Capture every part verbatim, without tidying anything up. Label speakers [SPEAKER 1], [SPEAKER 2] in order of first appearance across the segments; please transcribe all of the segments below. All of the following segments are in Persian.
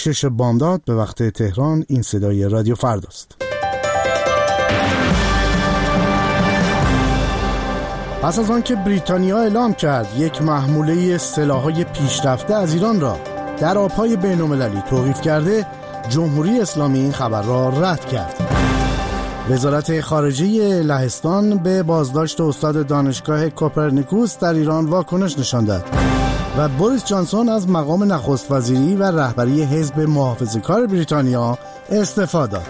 [SPEAKER 1] شش بامداد به وقت تهران. این صدای رادیو فرداست. پس از آن که بریتانیا اعلام کرد یک محموله سلاح‌های پیشرفته از ایران را در آب‌های بین‌المللی توقیف کرده، جمهوری اسلامی این خبر را رد کرد. وزارت خارجه لهستان به بازداشت استاد دانشگاه کوپرنیکوس در ایران واکنش نشان داد و بوریس جانسون از مقام نخست وزیری و رهبری حزب محافظه‌کار بریتانیا استعفا داد.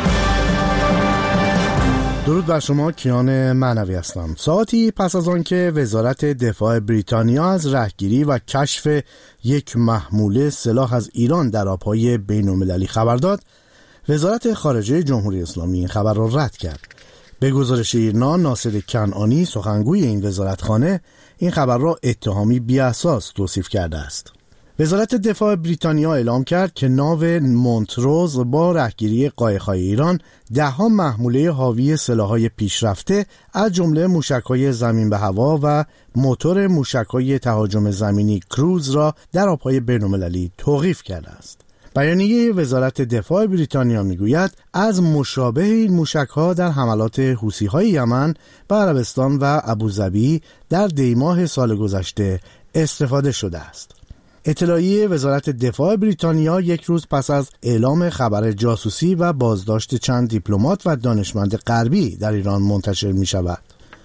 [SPEAKER 1] درود بر شما، کیان معنوی هستم. ساعتی پس از آن که وزارت دفاع بریتانیا از رهگیری و کشف یک محموله سلاح از ایران در آب‌های بین‌المللی خبر داد، وزارت خارجه جمهوری اسلامی این خبر را رد کرد. به گزارش ایرنا، ناصر کنعانی سخنگوی این وزارتخانه این خبر را اتهامی بی‌اساس توصیف کرده است. وزارت دفاع بریتانیا اعلام کرد که ناو مونتروز با رهگیری قایق‌های ایران ده‌ها محموله حاوی سلاح‌های پیشرفته از جمله موشک‌های زمین به هوا و موتور موشک‌های تهاجم زمینی کروز را در آب‌های بین‌المللی توقیف کرده است. بیانیه وزارت دفاع بریتانیا میگوید از مشابه این موشک‌ها در حملات حوثی‌های یمن و عربستان و ابوظبی در دیماه سال گذشته استفاده شده است. اطلاعیه وزارت دفاع بریتانیا یک روز پس از اعلام خبر جاسوسی و بازداشت چند دیپلمات و دانشمند غربی در ایران منتشر می شود.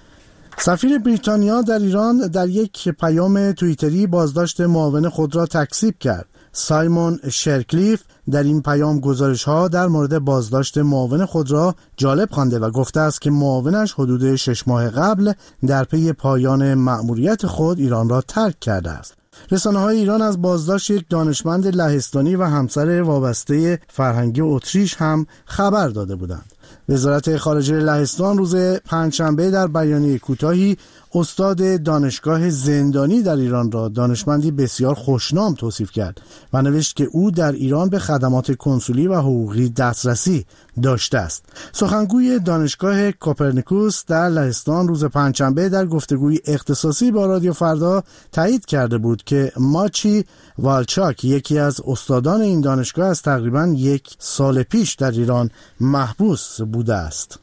[SPEAKER 1] سفیر بریتانیا در ایران در یک پیام توییتری بازداشت معاون خود را تکذیب کرد. سایمون شرکلیف در این پیام گزارش‌ها در مورد بازداشت معاون خود را جالب خوانده و گفته است که معاونش حدود شش ماه قبل در پی پایان مأموریت خود ایران را ترک کرده است. رسانه‌های ایران از بازداشت یک دانشمند لهستانی و همسر وابسته فرهنگی اتریش هم خبر داده بودند. وزارت خارجه لهستان روز پنجشنبه در بیانیه کوتاهی استاد دانشگاه زندانی در ایران را دانشمندی بسیار خوشنام توصیف کرد و نوشت که او در ایران به خدمات کنسولی و حقوقی دسترسی داشته است. سخنگوی دانشگاه کوپرنیکوس در لهستان روز پنجشنبه در گفتگوی اختصاصی با رادیو فردا تایید کرده بود که ماچی والچاک، یکی از استادان این دانشگاه، از تقریباً یک سال پیش در ایران محبوس بوده است.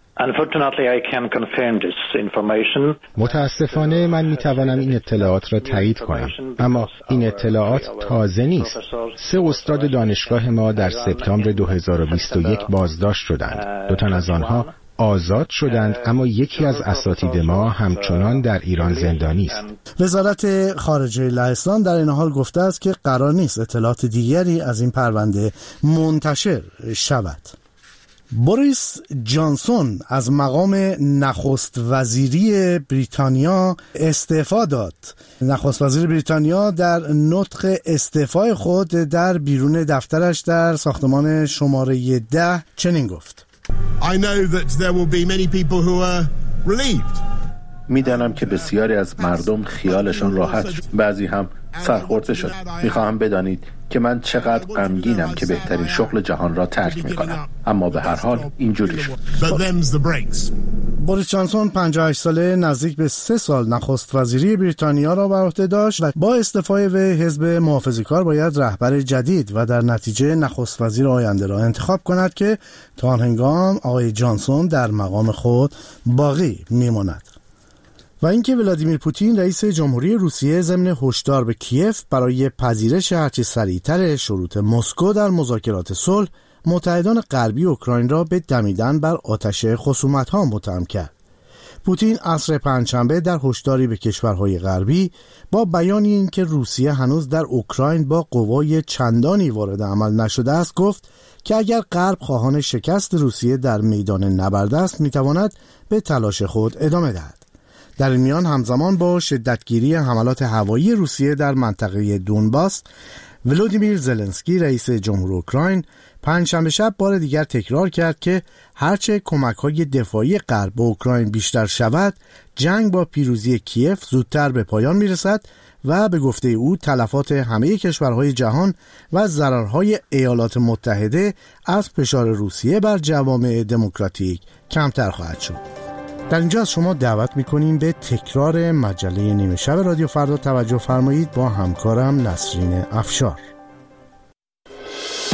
[SPEAKER 2] متاسفانه من میتوانم این اطلاعات را تایید کنم، اما این اطلاعات تازه نیست. سه استاد دانشگاه ما در سپتامبر دو هزار و بیست و یک بازداشت شدند. دو تن از آنها آزاد شدند، اما یکی از اساتید ما همچنان در ایران زندانی است.
[SPEAKER 1] وزارت خارجه لهستان در این حال گفته است که قرار نیست اطلاعات دیگری از این پرونده منتشر شود. بوریس جانسون از مقام نخست وزیری بریتانیا استعفا داد. نخست وزیر بریتانیا در نطق استعفای خود در بیرون دفترش در ساختمان شماره ده چنین گفت:
[SPEAKER 3] I know that there will be many people who are relieved.
[SPEAKER 4] میدانم که بسیاری از مردم خیالشان راحت شد، بعضی هم سرخورده شد. میخواهم بدانید که من چقدر غمگینم که بهترین شغل جهان را ترک میکنم، اما به هر حال اینجوری شد.
[SPEAKER 1] بوریس جانسون پنجاه و هشت ساله نزدیک به سه سال نخست وزیری بریتانیا را بر عهده داشت و با استعفای وی حزب محافظه‌کار باید رهبر جدید و در نتیجه نخست وزیر آینده را انتخاب کند که تا آن هنگام آقای جانسون در مقام خود باقی میماند. و اینکه ولادیمیر پوتین رئیس جمهوری روسیه ضمن هشدار به کیف برای پذیرش هرچه سریعتر شروط مسکو در مذاکرات صلح، متحدان غربی اوکراین را به دمیدن بر آتش خصومت‌ها متهم کرد. پوتین عصر پنجشنبه در هشداری به کشورهای غربی با بیان اینکه روسیه هنوز در اوکراین با قوای چندانی وارد عمل نشده است گفت که اگر غرب خواهان شکست روسیه در میدان نبرد است میتواند به تلاش خود ادامه دهد. در این میان همزمان با شدتگیری حملات هوایی روسیه در منطقه دونباس، ولودیمیر زلنسکی رئیس جمهور اوکراین پنجشنبه شب بار دیگر تکرار کرد که هرچه کمک‌های دفاعی غرب به اوکراین بیشتر شود، جنگ با پیروزی کیف زودتر به پایان میرسد و به گفته او تلفات همه کشورهای جهان و ضررهای ایالات متحده از فشار روسیه بر جوامع دموکراتیک کمتر خواهد شد. در اینجا از شما دعوت میکنیم به تکرار مجله نیمه شب رادیو فردا توجه فرمایید با همکارم نسرین افشار.